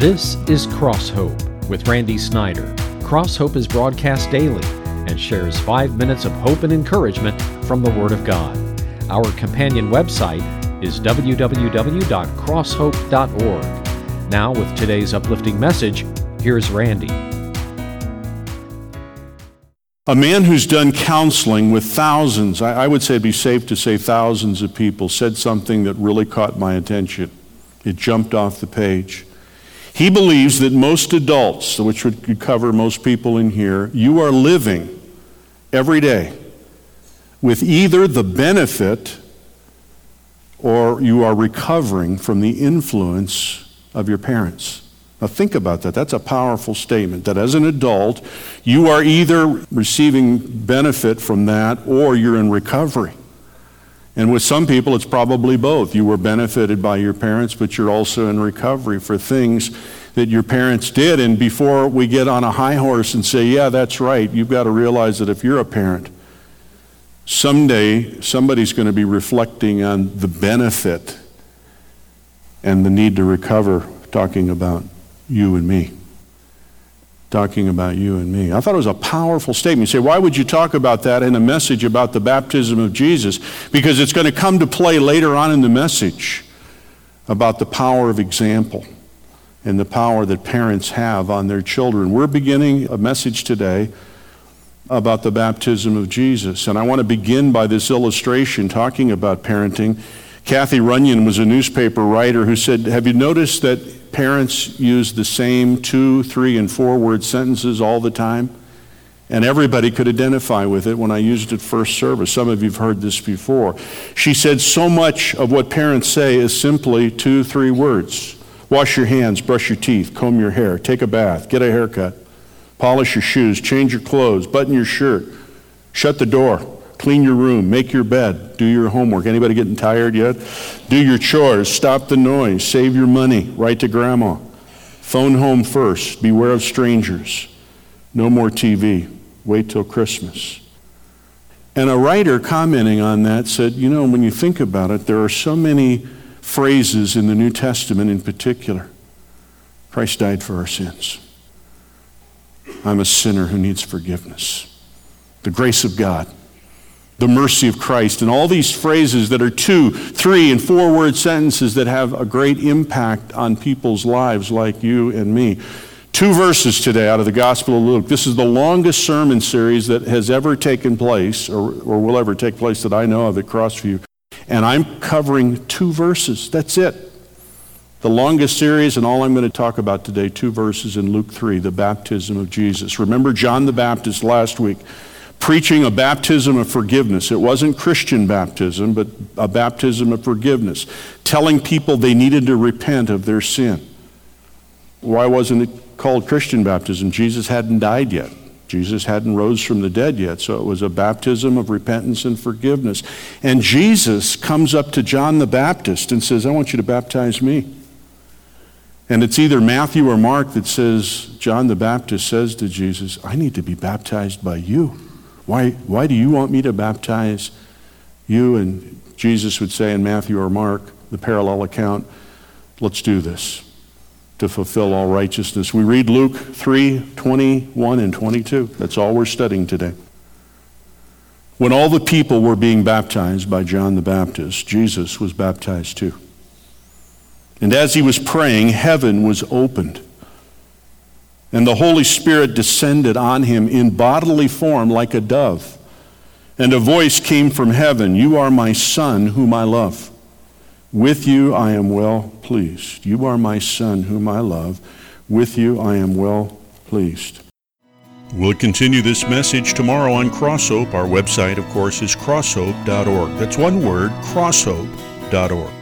This is Cross Hope with Randy Snyder. Cross Hope is broadcast daily and shares 5 minutes of hope and encouragement from the Word of God. Our companion website is www.crosshope.org. Now, with today's uplifting message, here's Randy. A man who's done counseling with thousands, I would say it'd be safe to say thousands of people, said something that really caught my attention. It jumped off the page. He believes that most adults, which would cover most people in here, you are living every day with either the benefit or you are recovering from the influence of your parents. Now think about that. That's a powerful statement, that as an adult, you are either receiving benefit from that or you're in recovery. And with some people, it's probably both. You were benefited by your parents, but you're also in recovery for things that your parents did. And before we get on a high horse and say, yeah, that's right, you've got to realize that if you're a parent, someday somebody's going to be reflecting on the benefit and the need to recover, talking about you and me. Talking about you and me. I thought it was a powerful statement. You say, why would you talk about that in a message about the baptism of Jesus? Because it's going to come to play later on in the message about the power of example and the power that parents have on their children. We're beginning a message today about the baptism of Jesus. And I want to begin by this illustration talking about parenting. Kathy Runyon was a newspaper writer who said, have you noticed that parents use the same 2, 3, and 4-word sentences all the time? And everybody could identify with it when I used it first service. Some of you have heard this before. She said so much of what parents say is simply 2, 3 words. Wash your hands, brush your teeth, comb your hair, take a bath, get a haircut, polish your shoes, change your clothes, button your shirt, shut the door, clean your room, make your bed, do your homework. Anybody getting tired yet? Do your chores, stop the noise, save your money, write to grandma. Phone home first, beware of strangers. No more TV, wait till Christmas. And a writer commenting on that said, you know, when you think about it, there are so many phrases in the New Testament in particular. Christ died for our sins. I'm a sinner who needs forgiveness. The grace of God. The mercy of Christ, and all these phrases that are 2, 3, and 4-word sentences that have a great impact on people's lives like you and me. 2 verses today out of the Gospel of Luke. This is the longest sermon series that has ever taken place, or will ever take place that I know of at Crossview. And I'm covering 2 verses. That's it. The longest series, and all I'm going to talk about today, 2 verses in Luke 3, the baptism of Jesus. Remember John the Baptist last week, preaching a baptism of forgiveness. It wasn't Christian baptism, but a baptism of forgiveness, telling people they needed to repent of their sin. Why wasn't it called Christian baptism? Jesus hadn't died yet. Jesus hadn't rose from the dead yet, so it was a baptism of repentance and forgiveness. And Jesus comes up to John the Baptist and says, I want you to baptize me. And it's either Matthew or Mark that says, John the Baptist says to Jesus, I need to be baptized by you. Why do you want me to baptize you? And Jesus would say in Matthew or Mark, the parallel account, let's do this to fulfill all righteousness. We read Luke 3, 21 and 22. That's all we're studying today. When all the people were being baptized by John the Baptist, Jesus was baptized too. And as he was praying, heaven was opened. And the Holy Spirit descended on him in bodily form like a dove. And a voice came from heaven, you are my Son whom I love. With you I am well pleased. You are my Son whom I love. With you I am well pleased. We'll continue this message tomorrow on Cross Hope. Our website, of course, is crosshope.org. That's one word, crosshope.org.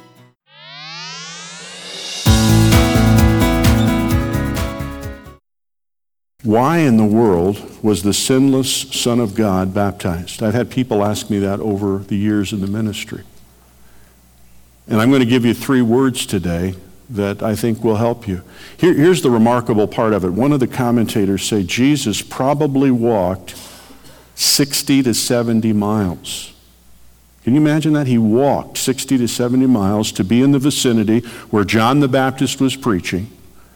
Why in the world was the sinless Son of God baptized? I've had people ask me that over the years in the ministry. And I'm going to give you 3 words today that I think will help you. Here's the remarkable part of it. One of the commentators say Jesus probably walked 60 to 70 miles. Can you imagine that? He walked 60 to 70 miles to be in the vicinity where John the Baptist was preaching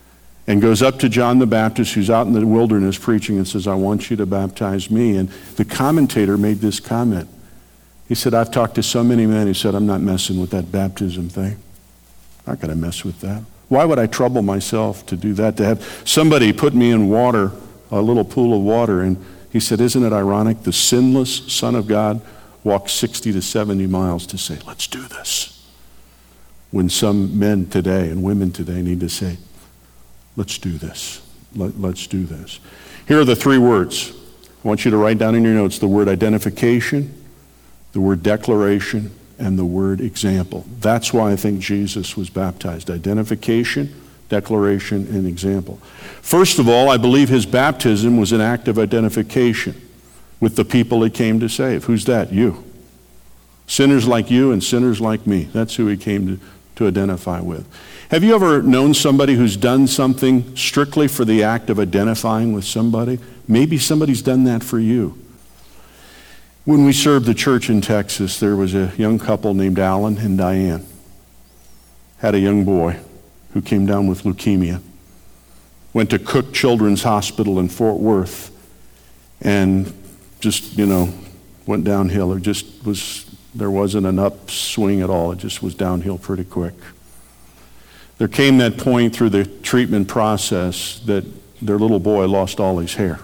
and goes up to John the Baptist, who's out in the wilderness preaching, and says, I want you to baptize me. And the commentator made this comment. He said, I've talked to so many men. He said, I'm not messing with that baptism thing. I'm not going to mess with that. Why would I trouble myself to do that, to have somebody put me in water, a little pool of water? And he said, isn't it ironic? The sinless Son of God walked 60 to 70 miles to say, let's do this. When some men today and women today need to say, let's do this. Let's do this. Here are the three words. I want you to write down in your notes the word identification, the word declaration, and the word example. That's why I think Jesus was baptized. Identification, declaration, and example. First of all, I believe his baptism was an act of identification with the people he came to save. Who's that? You. Sinners like you and sinners like me. That's who he came to identify with. Have you ever known somebody who's done something strictly for the act of identifying with somebody? Maybe somebody's done that for you. When we served the church in Texas, there was a young couple named Alan and Diane. Had a young boy who came down with leukemia. Went to Cook Children's Hospital in Fort Worth and just, went downhill. There wasn't an upswing at all. It just was downhill pretty quick. There came that point through the treatment process that their little boy lost all his hair.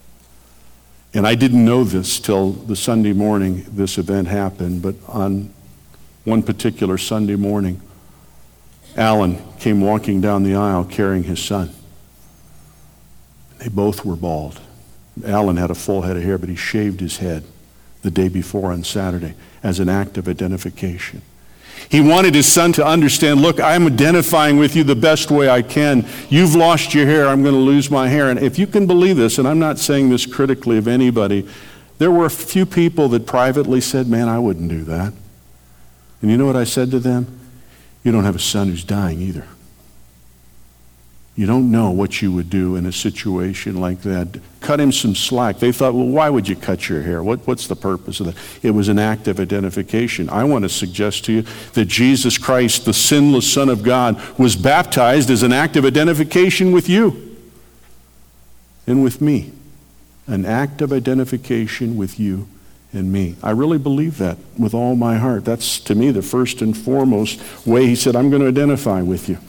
And I didn't know this till the Sunday morning this event happened, but on one particular Sunday morning, Alan came walking down the aisle carrying his son. They both were bald. Alan had a full head of hair, but he shaved his head the day before on Saturday as an act of identification. He wanted his son to understand, look, I'm identifying with you the best way I can. You've lost your hair, I'm going to lose my hair. And if you can believe this, and I'm not saying this critically of anybody, there were a few people that privately said, man, I wouldn't do that. And you know what I said to them? You don't have a son who's dying either. You don't know what you would do in a situation like that. Cut him some slack. They thought, well, why would you cut your hair? What's the purpose of that? It was an act of identification. I want to suggest to you that Jesus Christ, the sinless Son of God, was baptized as an act of identification with you and with me. An act of identification with you and me. I really believe that with all my heart. That's, to me, the first and foremost way he said, I'm going to identify with you.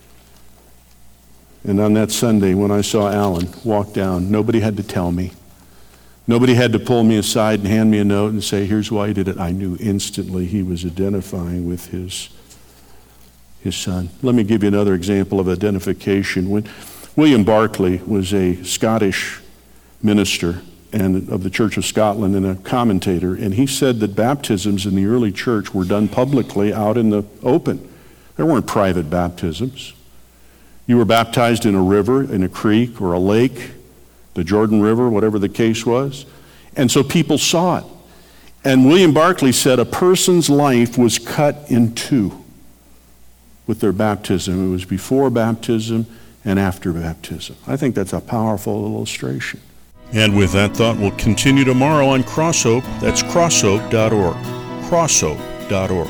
And on that Sunday, when I saw Alan walk down, nobody had to tell me. Nobody had to pull me aside and hand me a note and say, here's why he did it. I knew instantly he was identifying with his son. Let me give you another example of identification. When William Barclay was a Scottish minister and of the Church of Scotland and a commentator, and he said that baptisms in the early church were done publicly out in the open. There weren't private baptisms. You were baptized in a river, in a creek, or a lake, the Jordan River, whatever the case was. And so people saw it. And William Barclay said a person's life was cut in two with their baptism. It was before baptism and after baptism. I think that's a powerful illustration. And with that thought, we'll continue tomorrow on Crosshope. That's crosshope.org. Crosshope.org.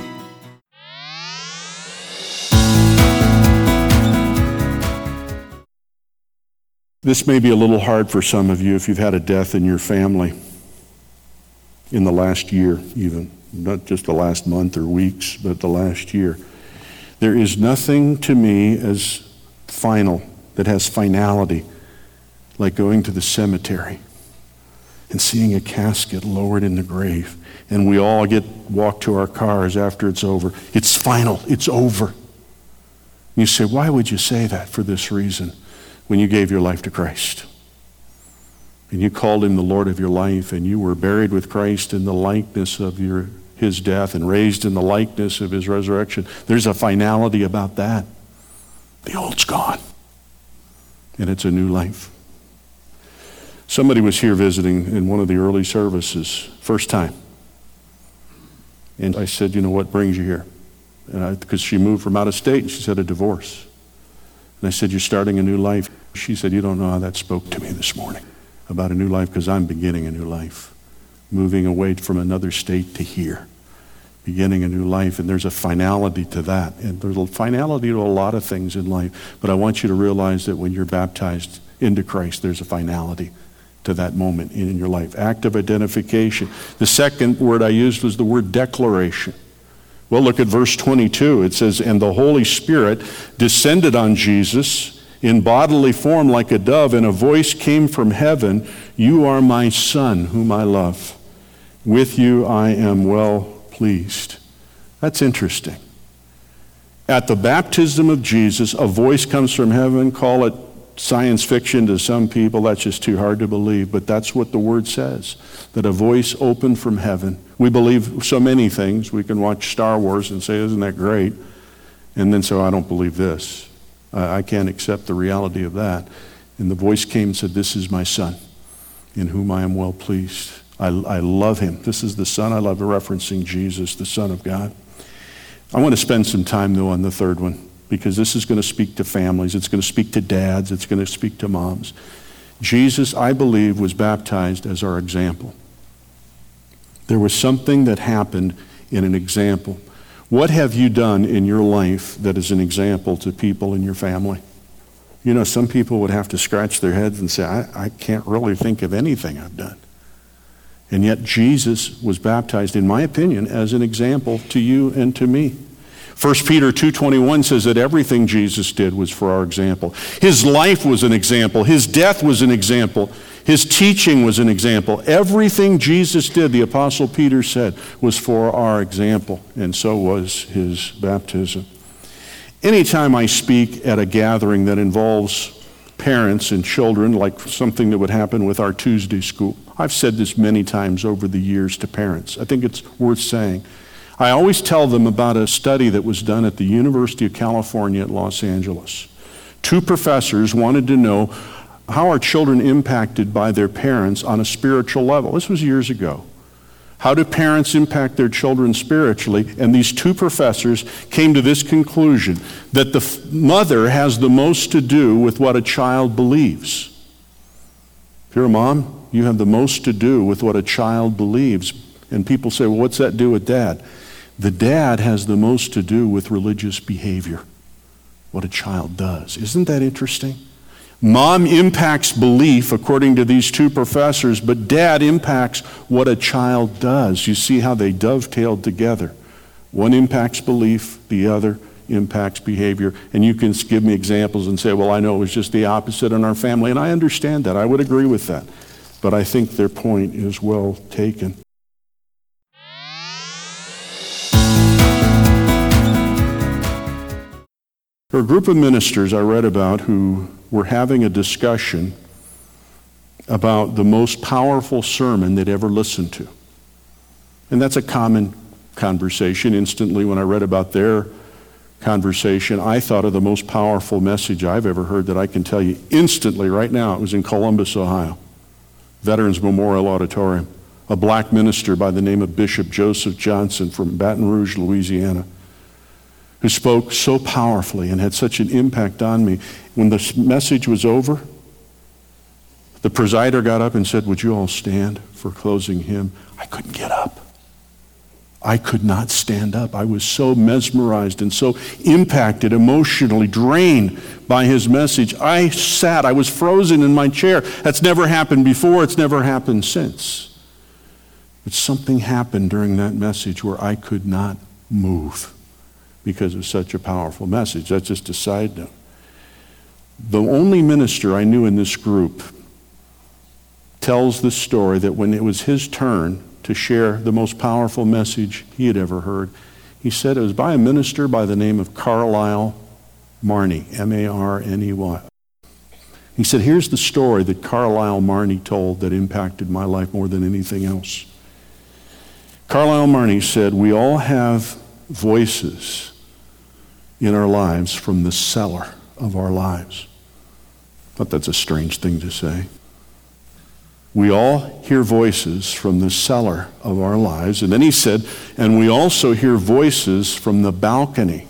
This may be a little hard for some of you if you've had a death in your family in the last year even, not just the last month or weeks, but the last year. There is nothing to me as final, that has finality, like going to the cemetery and seeing a casket lowered in the grave, and we all walk to our cars after it's over. It's final, it's over. And you say, why would you say that? For this reason. When you gave your life to Christ and you called him the Lord of your life, and you were buried with Christ in the likeness of his death and raised in the likeness of his resurrection, there's a finality about that. The old's gone and it's a new life. Somebody was here visiting in one of the early services, first time. And I said, what brings you here? Because she moved from out of state, and she said a divorce. And I said, you're starting a new life. She said, you don't know how that spoke to me this morning about a new life, because I'm beginning a new life, moving away from another state to here, beginning a new life, and there's a finality to that. And there's a finality to a lot of things in life, but I want you to realize that when you're baptized into Christ, there's a finality to that moment in your life. Act of identification. The second word I used was the word declaration. Well, look at verse 22. It says, "And the Holy Spirit descended on Jesus in bodily form like a dove, and a voice came from heaven, 'You are my Son, whom I love. With you I am well pleased.'" That's interesting. At the baptism of Jesus, a voice comes from heaven. Call it science fiction to some people. That's just too hard to believe. But that's what the Word says, that a voice opened from heaven. We believe so many things. We can watch Star Wars and say, "Isn't that great?" And then say, "I don't believe this. I can't accept the reality of that." And the voice came and said, "This is my Son, in whom I am well pleased. I love him. This is the Son I love," referencing Jesus, the Son of God. I want to spend some time, though, on the third one, because this is going to speak to families. It's going to speak to dads. It's going to speak to moms. Jesus, I believe, was baptized as our example. There was something that happened in an example. What have you done in your life that is an example to people in your family? You know, some people would have to scratch their heads and say, I can't really think of anything I've done. And yet Jesus was baptized, in my opinion, as an example to you and to me. 1 Peter 2:21 says that everything Jesus did was for our example. His life was an example. His death was an example. His teaching was an example. Everything Jesus did, the Apostle Peter said, was for our example, and so was his baptism. Anytime I speak at a gathering that involves parents and children, like something that would happen with our Tuesday school, I've said this many times over the years to parents. I think it's worth saying. I always tell them about a study that was done at the University of California at Los Angeles. 2 professors wanted to know how are children impacted by their parents on a spiritual level. This was years ago. How do parents impact their children spiritually? And these 2 professors came to this conclusion, that the mother has the most to do with what a child believes. If you're a mom, you have the most to do with what a child believes. And people say, well, what's that do with dad? The dad has the most to do with religious behavior, what a child does. Isn't that interesting? Mom impacts belief, according to these 2 professors, but dad impacts what a child does. You see how they dovetailed together. One impacts belief, the other impacts behavior. And you can give me examples and say, well, I know it was just the opposite in our family, and I understand that. I would agree with that. But I think their point is well taken. There were a group of ministers I read about who were having a discussion about the most powerful sermon they'd ever listened to. And that's a common conversation. Instantly, when I read about their conversation, I thought of the most powerful message I've ever heard that I can tell you instantly right now. It was in Columbus, Ohio, Veterans Memorial Auditorium. A black minister by the name of Bishop Joseph Johnson from Baton Rouge, Louisiana, who spoke so powerfully and had such an impact on me. When the message was over, the presider got up and said, would you all stand for closing hymn? I couldn't get up. I could not stand up. I was so mesmerized and so impacted, emotionally drained by his message. I was frozen in my chair. That's never happened before. It's never happened since. But something happened during that message where I could not move, because of such a powerful message. That's just a side note. The only minister I knew in this group tells the story that when it was his turn to share the most powerful message he had ever heard, he said it was by a minister by the name of Carlisle Marney, M-A-R-N-E-Y. He said, here's the story that Carlisle Marney told that impacted my life more than anything else. Carlisle Marney said, we all have voices in our lives from the cellar of our lives. But that's a strange thing to say. We all hear voices from the cellar of our lives. And then he said, and we also hear voices from the balcony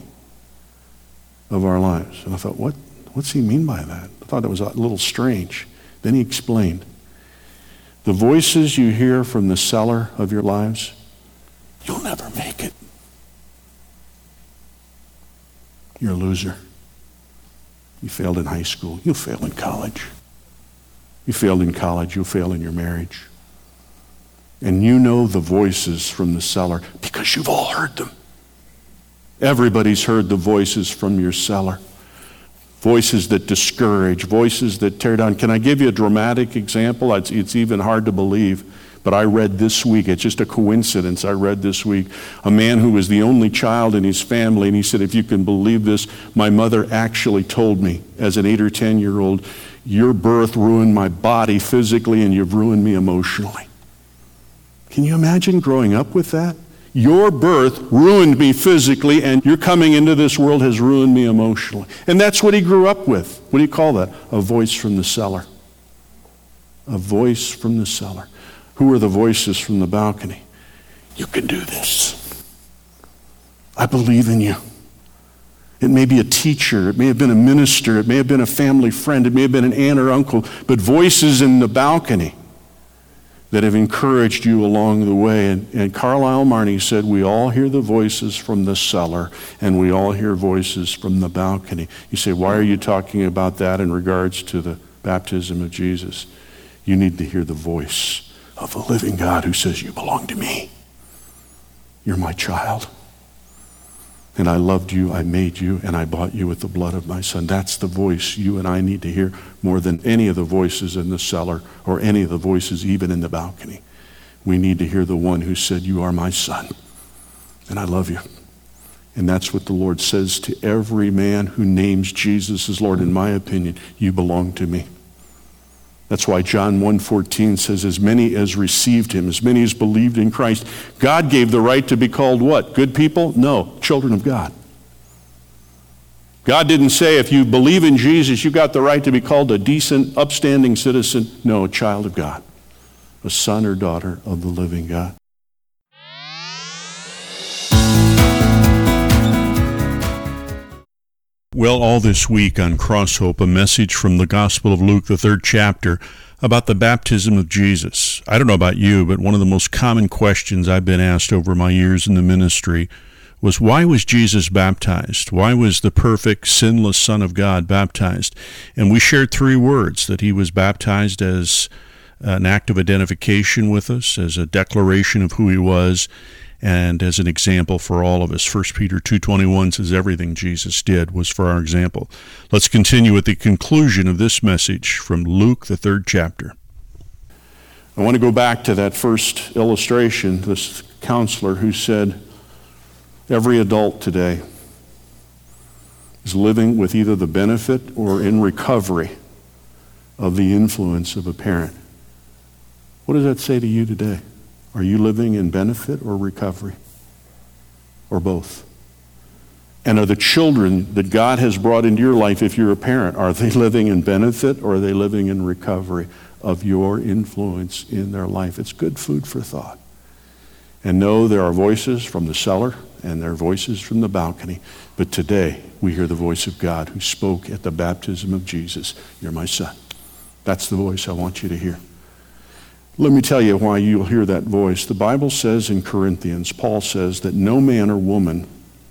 of our lives. And I thought, what's he mean by that? I thought it was a little strange. Then he explained, the voices you hear from the cellar of your lives, you'll never make it. You're a loser. You failed in high school. You'll fail in college. You failed in college. You'll fail in your marriage. And you know the voices from the cellar because you've all heard them. Everybody's heard the voices from your cellar. Voices that discourage, voices that tear down. Can I give you a dramatic example? It's even hard to believe, but I read this week, it's just a coincidence, I read this week, a man who was the only child in his family, and he said, if you can believe this, my mother actually told me as an 8 or 10-year-old, your birth ruined my body physically and you've ruined me emotionally. Can you imagine growing up with that? Your birth ruined me physically, and your coming into this world has ruined me emotionally. And that's what he grew up with. What do you call that? A voice from the cellar. A voice from the cellar. Who are the voices from the balcony? You can do this. I believe in you. It may be a teacher, it may have been a minister, it may have been a family friend, it may have been an aunt or uncle, but voices in the balcony that have encouraged you along the way. And Carlisle Marney said, we all hear the voices from the cellar, and we all hear voices from the balcony. You say, why are you talking about that in regards to the baptism of Jesus? You need to hear the voice of a living God who says, you belong to me. You're my child. And I loved you, I made you, and I bought you with the blood of my son. That's the voice you and I need to hear more than any of the voices in the cellar or any of the voices even in the balcony. We need to hear the one who said, you are my son, and I love you. And that's what the Lord says to every man who names Jesus as Lord. In my opinion, you belong to me. That's why John 1:14 says, as many as received him, as many as believed in Christ, God gave the right to be called what? Good people? No, children of God. God didn't say if you believe in Jesus, you got the right to be called a decent, upstanding citizen. No, a child of God, a son or daughter of the living God. Well, all this week on Cross Hope, a message from the Gospel of Luke, the 3rd chapter, about the baptism of Jesus. I don't know about you, but one of the most common questions I've been asked over my years in the ministry was, why was Jesus baptized? Why was the perfect, sinless Son of God baptized? And we shared 3 words, that he was baptized as an act of identification with us, as a declaration of who he was, and as an example for all of us. 1 Peter 2:21 says everything Jesus did was for our example. Let's continue with the conclusion of this message from Luke, the 3rd chapter. I want to go back to that first illustration, this counselor who said, every adult today is living with either the benefit or in recovery of the influence of a parent. What does that say to you today? Are you living in benefit or recovery? Or both? And are the children that God has brought into your life, if you're a parent, are they living in benefit or are they living in recovery of your influence in their life? It's good food for thought. And know there are voices from the cellar and there are voices from the balcony. But today we hear the voice of God who spoke at the baptism of Jesus. You're my son. That's the voice I want you to hear. Let me tell you why you'll hear that voice. The Bible says in Corinthians, Paul says that no man or woman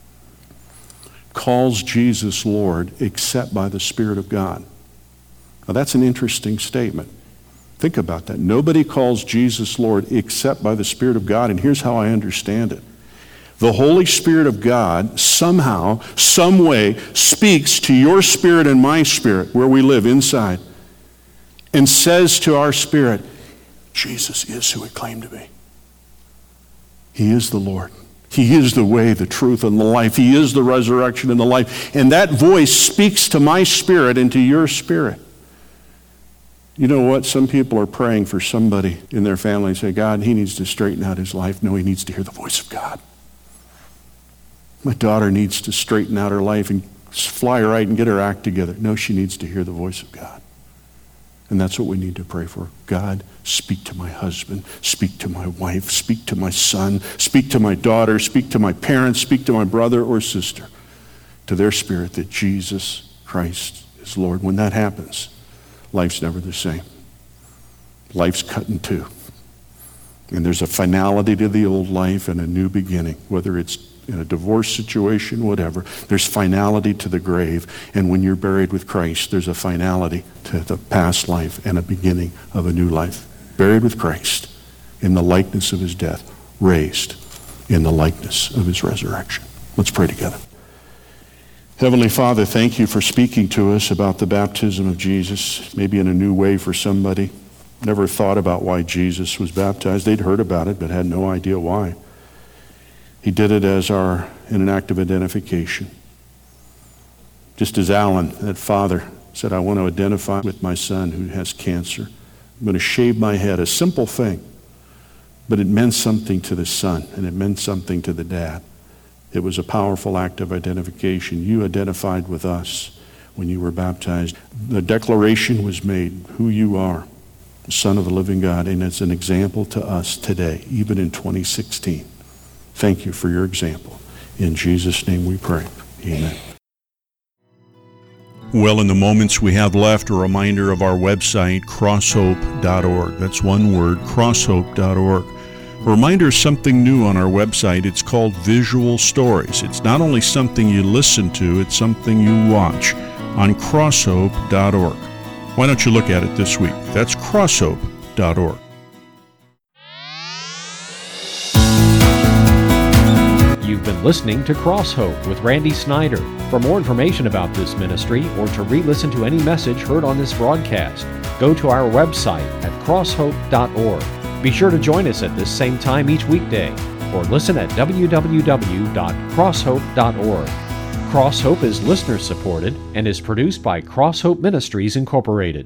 calls Jesus Lord except by the Spirit of God. Now that's an interesting statement. Think about that. Nobody calls Jesus Lord except by the Spirit of God, and here's how I understand it. The Holy Spirit of God somehow, some way, speaks to your spirit and my spirit, where we live inside, and says to our spirit, Jesus is who he claimed to be. He is the Lord. He is the way, the truth, and the life. He is the resurrection and the life. And that voice speaks to my spirit and to your spirit. You know what? Some people are praying for somebody in their family and say, God, he needs to straighten out his life. No, he needs to hear the voice of God. My daughter needs to straighten out her life and fly right and get her act together. No, she needs to hear the voice of God. And that's what we need to pray for. God, speak to my husband, speak to my wife, speak to my son, speak to my daughter, speak to my parents, speak to my brother or sister, to their spirit that Jesus Christ is Lord. When that happens, life's never the same. Life's cut in two. And there's a finality to the old life and a new beginning, whether it's in a divorce situation, whatever. There's finality to the grave. And when you're buried with Christ, there's a finality to the past life and a beginning of a new life. Buried with Christ in the likeness of his death, raised in the likeness of his resurrection. Let's pray together. Heavenly Father, thank you for speaking to us about the baptism of Jesus, maybe in a new way for somebody. Never thought about why Jesus was baptized. They'd heard about it, but had no idea why. He did it in an act of identification. Just as Alan, that father, said, I want to identify with my son who has cancer. I'm going to shave my head, a simple thing. But it meant something to the son, and it meant something to the dad. It was a powerful act of identification. You identified with us when you were baptized. The declaration was made, who you are, the Son of the living God, and it's an example to us today, even in 2016. Thank you for your example. In Jesus' name we pray. Amen. Well, in the moments we have left, a reminder of our website, crosshope.org. That's one word, crosshope.org. A reminder of something new on our website. It's called Visual Stories. It's not only something you listen to, it's something you watch on crosshope.org. Why don't you look at it this week? That's crosshope.org. You've been listening to Cross Hope with Randy Snyder. For more information about this ministry or to re-listen to any message heard on this broadcast, go to our website at crosshope.org. Be sure to join us at this same time each weekday, or listen at www.crosshope.org. Cross Hope is listener supported and is produced by Cross Hope Ministries Incorporated.